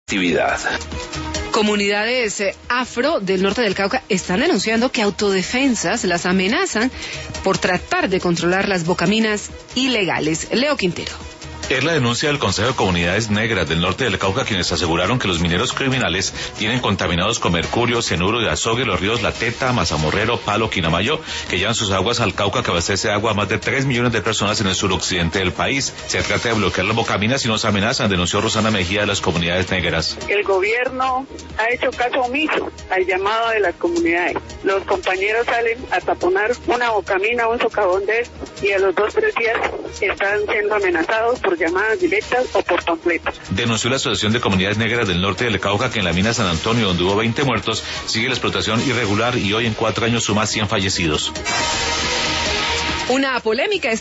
Actividad. Comunidades afro del norte del Cauca están denunciando que autodefensas las amenazan por tratar de controlar las bocaminas ilegales. Leo Quintero. Es la denuncia del Consejo de Comunidades Negras del norte del Cauca, quienes aseguraron que los mineros criminales tienen contaminados con mercurio, cianuro y azogue los ríos La Teta, Mazamorrero, Palo, Quinamayo, que llevan sus aguas al Cauca, que abastece agua a más de 3 millones de personas en el suroccidente del país. Se trata de bloquear las bocaminas y nos amenazan, denunció Rosana Mejía de las Comunidades Negras. El gobierno ha hecho caso omiso al llamado de las comunidades. Los compañeros salen a taponar una bocamina o un socavón de estos y a los 2-3 días están siendo amenazados por llamadas directas o por panfletos. Denunció la Asociación de Comunidades Negras del norte del Cauca que en la mina San Antonio, donde hubo 20 muertos, sigue la explotación irregular y hoy en 4 años suma 100 fallecidos. Una polémica